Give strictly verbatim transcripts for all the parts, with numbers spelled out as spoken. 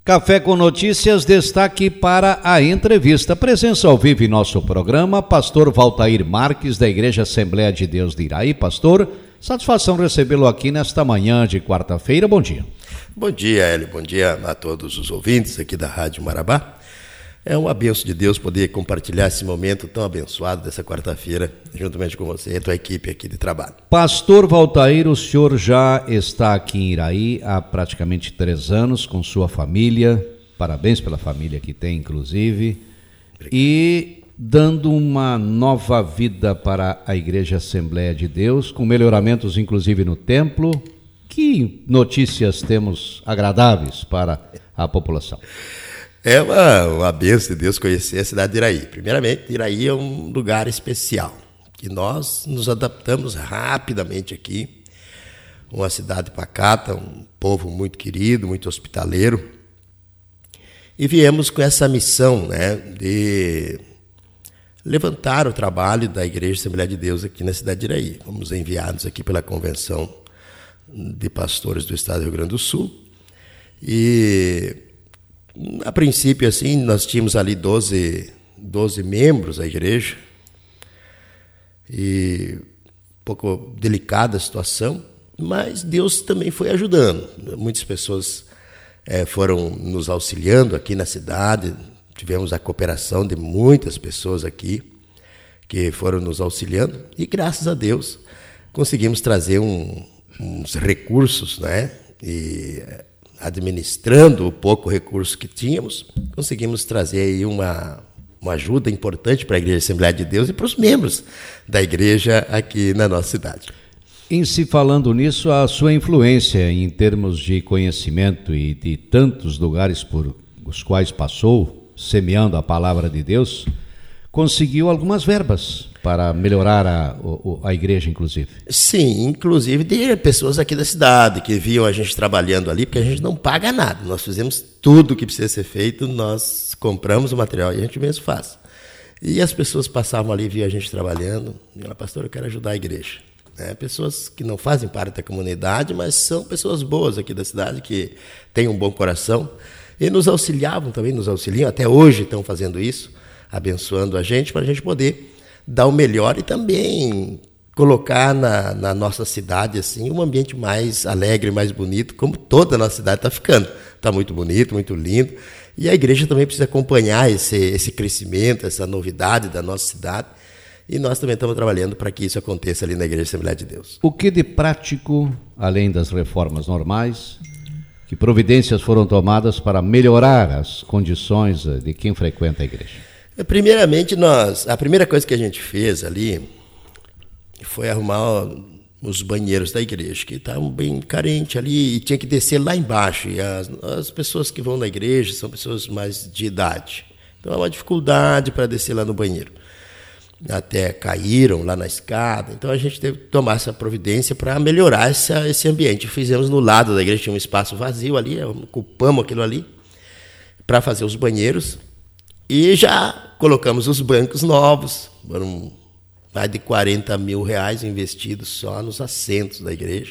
Café com Notícias, destaque para a entrevista. Presença ao vivo em nosso programa, pastor Valtair Marques, da Igreja Assembleia de Deus de Iraí. Pastor, satisfação recebê-lo aqui nesta manhã de quarta-feira. Bom dia. Bom dia, Hélio. Bom dia a todos os ouvintes aqui da Rádio Marabá. É uma bênção de Deus poder compartilhar esse momento tão abençoado dessa quarta-feira, juntamente com você e a tua equipe aqui de trabalho. Pastor Valtair, o senhor já está aqui em Iraí há praticamente três anos com sua família. Parabéns pela família que tem, inclusive. Obrigado. E dando uma nova vida para a Igreja Assembleia de Deus, com melhoramentos, inclusive, no templo. Que notícias temos agradáveis para a população? É uma, uma bênção de Deus conhecer a cidade de Iraí. Primeiramente, Iraí é um lugar especial, que nós nos adaptamos rapidamente aqui. Uma cidade pacata, um povo muito querido, muito hospitaleiro. E viemos com essa missão, né, de levantar o trabalho da Igreja Assembleia de Deus aqui na cidade de Iraí. Fomos enviados aqui pela Convenção de Pastores do Estado do Rio Grande do Sul. E a princípio, assim, nós tínhamos ali doze, doze membros da igreja, e um pouco delicada a situação, mas Deus também foi ajudando. Muitas pessoas é, foram nos auxiliando aqui na cidade, tivemos a cooperação de muitas pessoas aqui que foram nos auxiliando, e graças a Deus conseguimos trazer um, uns recursos, né? E administrando o pouco recurso que tínhamos, conseguimos trazer aí uma, uma ajuda importante para a Igreja Assembleia de Deus e para os membros da igreja aqui na nossa cidade. Em se falando nisso, a sua influência em termos de conhecimento e de tantos lugares por os quais passou, semeando a palavra de Deus, conseguiu algumas verbas para melhorar a, a igreja, inclusive. Sim, inclusive de pessoas aqui da cidade que viam a gente trabalhando ali, porque a gente não paga nada. Nós fizemos tudo o que precisa ser feito, nós compramos o material e a gente mesmo faz. E as pessoas passavam ali, viam a gente trabalhando, e falaram, pastor, eu quero ajudar a igreja. É, pessoas que não fazem parte da comunidade, mas são pessoas boas aqui da cidade, que têm um bom coração, e nos auxiliavam também, nos auxiliam, até hoje estão fazendo isso, abençoando a gente, para a gente poder dar o melhor e também colocar na, na nossa cidade assim, um ambiente mais alegre, mais bonito, como toda a nossa cidade está ficando. Está muito bonito, muito lindo. E a igreja também precisa acompanhar esse, esse crescimento, essa novidade da nossa cidade. E nós também estamos trabalhando para que isso aconteça ali na Igreja Assembleia de Deus. O que de prático, além das reformas normais, que providências foram tomadas para melhorar as condições de quem frequenta a igreja? Primeiramente, nós, a primeira coisa que a gente fez ali foi arrumar os banheiros da igreja, que estavam bem carentes ali e tinha que descer lá embaixo. E as, as pessoas que vão na igreja são pessoas mais de idade. Então, é uma dificuldade para descer lá no banheiro. Até caíram lá na escada. Então, a gente teve que tomar essa providência para melhorar essa, esse ambiente. Fizemos no lado da igreja, tinha um espaço vazio ali, ocupamos aquilo ali para fazer os banheiros. E já colocamos os bancos novos, foram mais de quarenta mil reais investidos só nos assentos da igreja.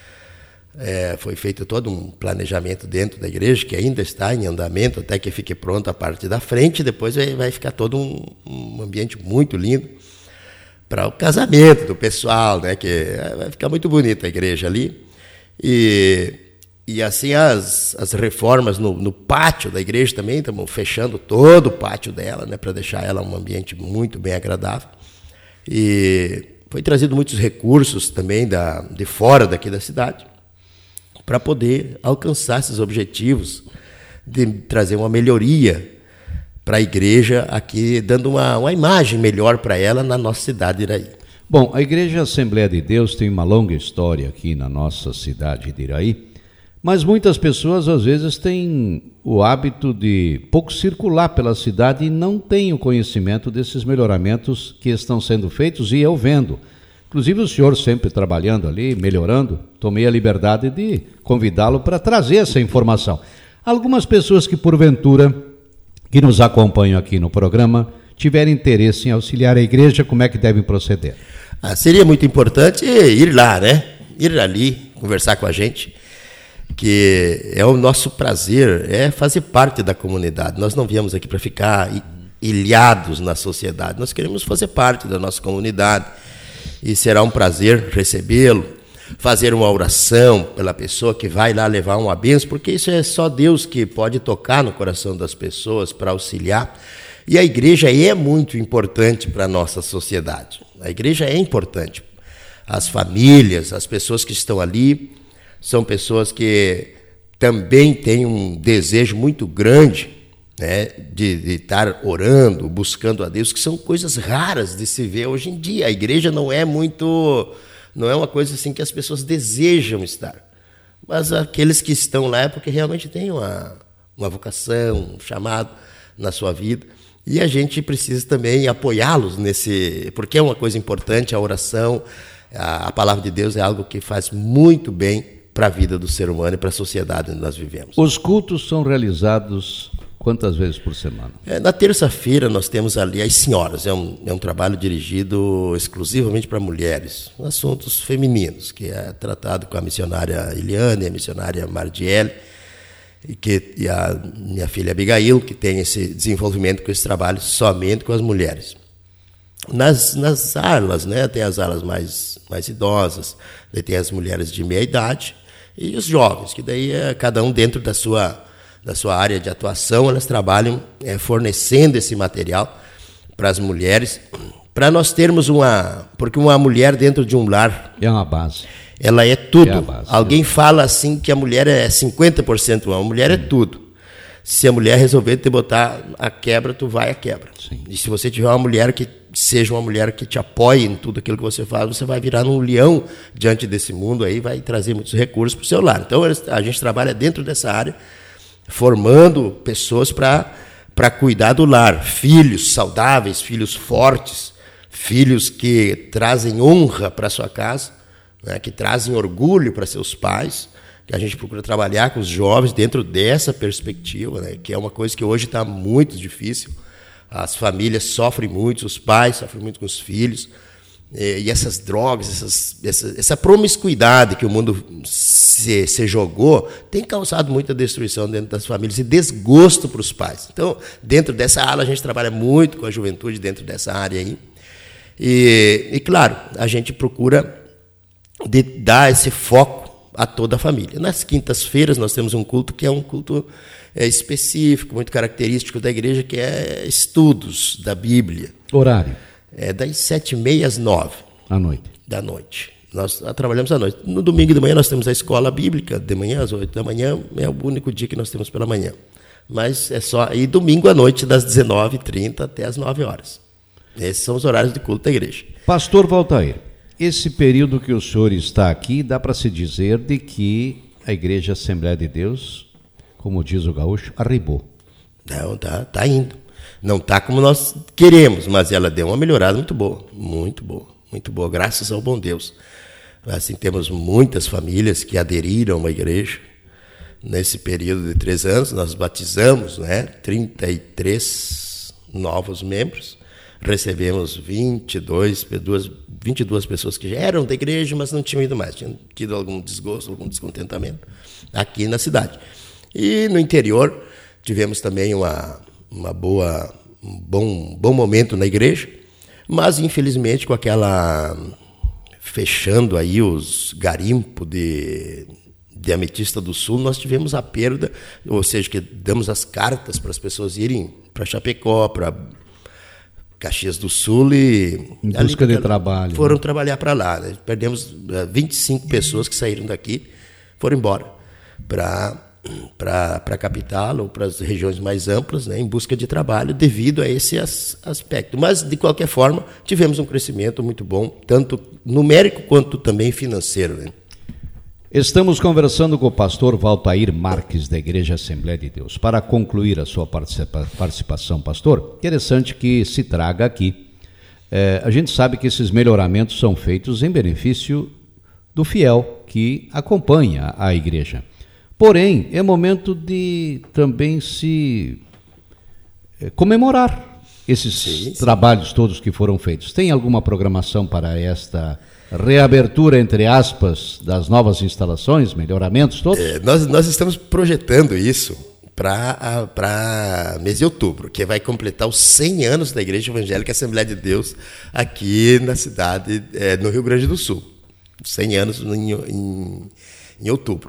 É, foi feito todo um planejamento dentro da igreja, que ainda está em andamento, até que fique pronto a parte da frente, depois vai, vai ficar todo um, um ambiente muito lindo para o casamento do pessoal, né? Que vai ficar muito bonita a igreja ali. E... E assim as, as reformas no, no pátio da igreja também, estamos fechando todo o pátio dela, né, para deixar ela um ambiente muito bem agradável. E foi trazido muitos recursos também da, de fora daqui da cidade para poder alcançar esses objetivos de trazer uma melhoria para a igreja aqui, dando uma, uma imagem melhor para ela na nossa cidade de Iraí. Bom, a Igreja Assembleia de Deus tem uma longa história aqui na nossa cidade de Iraí. Mas muitas pessoas, às vezes, têm o hábito de pouco circular pela cidade e não têm o conhecimento desses melhoramentos que estão sendo feitos, e eu vendo. Inclusive, o senhor sempre trabalhando ali, melhorando, tomei a liberdade de convidá-lo para trazer essa informação. Algumas pessoas que, porventura, que nos acompanham aqui no programa, tiverem interesse em auxiliar a igreja, como é que devem proceder? Ah, seria muito importante ir lá, né? Ir ali, conversar com a gente. que é o nosso prazer, é fazer parte da comunidade. Nós não viemos aqui para ficar ilhados na sociedade, nós queremos fazer parte da nossa comunidade e será um prazer recebê-lo, fazer uma oração pela pessoa que vai lá levar uma bênção, porque isso é só Deus que pode tocar no coração das pessoas para auxiliar. E a igreja é muito importante para a nossa sociedade. A igreja é importante. As famílias, as pessoas que estão ali, são pessoas que também têm um desejo muito grande, né, de, de estar orando, buscando a Deus, que são coisas raras de se ver hoje em dia. A igreja não é muito, não é uma coisa assim que as pessoas desejam estar. Mas aqueles que estão lá é porque realmente têm uma, uma vocação, um chamado na sua vida. E a gente precisa também apoiá-los nesse, porque é uma coisa importante, a oração, a, a palavra de Deus é algo que faz muito bem para a vida do ser humano e para a sociedade onde nós vivemos. Os cultos são realizados quantas vezes por semana? É, na terça-feira nós temos ali as senhoras, é um, é um trabalho dirigido exclusivamente para mulheres, assuntos femininos, que é tratado com a missionária Eliane, a missionária Mardiele, e, que, e a minha filha Abigail, que tem esse desenvolvimento com esse trabalho somente com as mulheres. Nas, nas alas, né, tem as alas mais, mais idosas, daí tem as mulheres de meia idade e os jovens, que daí é cada um dentro da sua... da sua área de atuação, elas trabalham é, fornecendo esse material para as mulheres, para nós termos uma... Porque uma mulher dentro de um lar... É uma base. Ela é tudo. É a base. Alguém fala assim que a mulher é cinquenta por cento uma, a mulher é tudo. Se a mulher resolver te botar a quebra, tu vai a quebra. Sim. E se você tiver uma mulher que seja uma mulher que te apoie em tudo aquilo que você faz, você vai virar um leão diante desse mundo aí, vai trazer muitos recursos para o seu lar. Então, a gente trabalha dentro dessa área, formando pessoas para cuidar do lar, filhos saudáveis, filhos fortes, filhos que trazem honra para sua casa, né, que trazem orgulho para seus pais, que a gente procura trabalhar com os jovens dentro dessa perspectiva, né, que é uma coisa que hoje está muito difícil. As famílias sofrem muito, os pais sofrem muito com os filhos, e essas drogas, essas, essa, essa promiscuidade que o mundo se, se jogou, tem causado muita destruição dentro das famílias e desgosto para os pais. Então, dentro dessa ala, a gente trabalha muito com a juventude dentro dessa área aí. E, e claro, a gente procura de dar esse foco a toda a família. Nas quintas-feiras, nós temos um culto que é um culto é, específico, muito característico da igreja, que é estudos da Bíblia. Horário? É das sete e meia às nove. À noite. Da noite. Nós trabalhamos à noite. No domingo de manhã nós temos a escola bíblica, de manhã às oito da manhã, é o único dia que nós temos pela manhã. Mas é só... E domingo à noite, das dezenove e trinta até as nove horas. Esses são os horários de culto da igreja. Pastor Valtair, esse período que o senhor está aqui, dá para se dizer de que a Igreja Assembleia de Deus, como diz o gaúcho, arribou. Não, tá, tá indo. Não está como nós queremos, mas ela deu uma melhorada muito boa, muito boa, muito boa, graças ao bom Deus. Assim, temos muitas famílias que aderiram à igreja. Nesse período de três anos, nós batizamos, né, trinta e três novos membros, recebemos vinte e dois, vinte e duas pessoas que já eram da igreja, mas não tinham ido mais, tinham tido algum desgosto, algum descontentamento aqui na cidade. E no interior, tivemos também uma... uma boa, um bom, bom momento na igreja, mas infelizmente com aquela, fechando aí os garimpos de, de Ametista do Sul, nós tivemos a perda, ou seja, que damos as cartas para as pessoas irem para Chapecó, para Caxias do Sul e... Em busca ali, de trabalho. Foram né? trabalhar para lá, né? Perdemos vinte e cinco pessoas que saíram daqui, foram embora para... para a capital ou para as regiões mais amplas, né, em busca de trabalho devido a esse as, aspecto. Mas, de qualquer forma, tivemos um crescimento muito bom, tanto numérico quanto também financeiro. Né? Estamos conversando com o pastor Valtair Marques, da Igreja Assembleia de Deus. Para concluir a sua participa- participação, pastor, interessante que se traga aqui. É, a gente sabe que esses melhoramentos são feitos em benefício do fiel que acompanha a igreja. Porém, é momento de também se é, comemorar esses sim, sim. trabalhos todos que foram feitos. Tem alguma programação para esta reabertura, entre aspas, das novas instalações, melhoramentos todos? É, nós, nós estamos projetando isso para mês de outubro, que vai completar os cem anos da Igreja Evangélica Assembleia de Deus aqui na cidade, é, no Rio Grande do Sul. cem anos em, em, em outubro.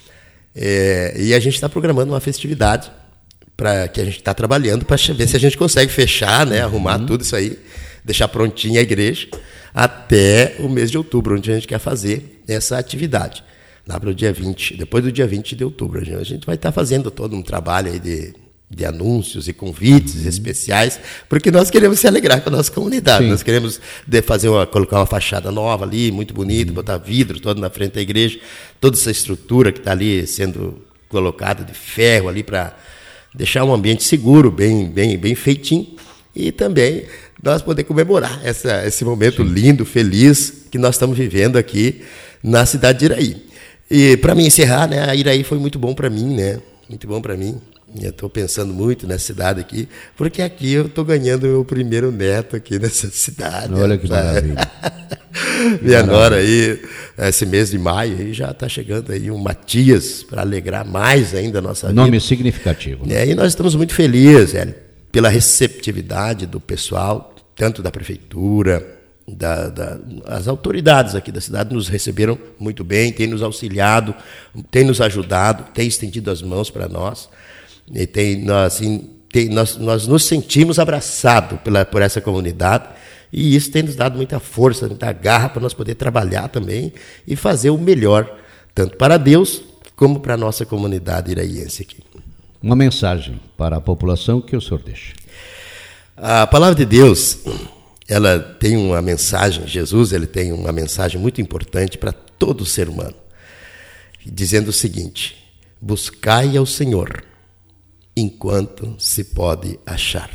É, e a gente está programando uma festividade para que a gente está trabalhando para ver se a gente consegue fechar, né, arrumar uhum. tudo isso aí, deixar prontinha a igreja até o mês de outubro, onde a gente quer fazer essa atividade. Lá para o dia vinte, depois do dia vinte de outubro. A gente vai estar fazendo todo um trabalho aí de, de anúncios e convites uhum. especiais, porque nós queremos se alegrar com a nossa comunidade. Sim. Nós queremos de fazer uma, colocar uma fachada nova ali, muito bonita, uhum. botar vidro todo na frente da igreja, toda essa estrutura que está ali sendo colocada de ferro ali para deixar um ambiente seguro, bem, bem, bem feitinho, e também nós poder comemorar essa, esse momento Sim. lindo, feliz que nós estamos vivendo aqui na cidade de Iraí. E para me encerrar, né, a Iraí foi muito bom para mim, né? Muito bom para mim. Eu estou pensando muito nessa cidade aqui, porque aqui eu estou ganhando o meu primeiro neto aqui nessa cidade. Olha que maravilha. Minha nora aí, esse mês de maio, aí já está chegando aí um Matias para alegrar mais ainda a nossa vida. Nome significativo. Né? E nós estamos muito felizes, velho, pela receptividade do pessoal, tanto da prefeitura, Da, da, as autoridades aqui da cidade nos receberam muito bem, têm nos auxiliado, têm nos ajudado, têm estendido as mãos para nós. E tem, nós, assim, tem, nós, nós nos sentimos abraçados pela, por essa comunidade, e isso tem nos dado muita força, muita garra para nós poder trabalhar também e fazer o melhor, tanto para Deus como para a nossa comunidade iraiense aqui. Uma mensagem para a população que o senhor deixa. A palavra de Deus, ela tem uma mensagem, Jesus ele tem uma mensagem muito importante para todo ser humano, dizendo o seguinte: buscai ao Senhor enquanto se pode achar.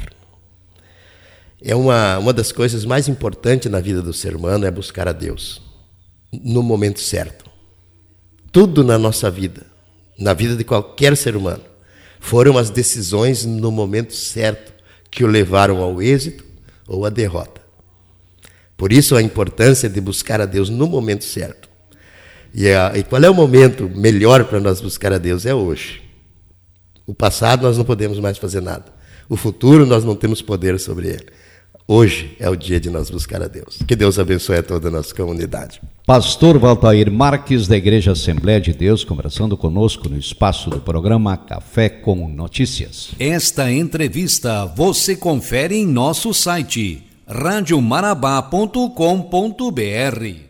É uma, uma das coisas mais importantes na vida do ser humano é buscar a Deus no momento certo. Tudo na nossa vida, na vida de qualquer ser humano, foram as decisões no momento certo que o levaram ao êxito ou à derrota. Por isso a importância de buscar a Deus no momento certo. E, a, e qual é o momento melhor para nós buscar a Deus? É hoje. O passado nós não podemos mais fazer nada. O futuro nós não temos poder sobre ele. Hoje é o dia de nós buscar a Deus. Que Deus abençoe a toda a nossa comunidade. Pastor Valtair Marques, da Igreja Assembleia de Deus, conversando conosco no espaço do programa Café com Notícias. Esta entrevista você confere em nosso site rádio marabá ponto com ponto br.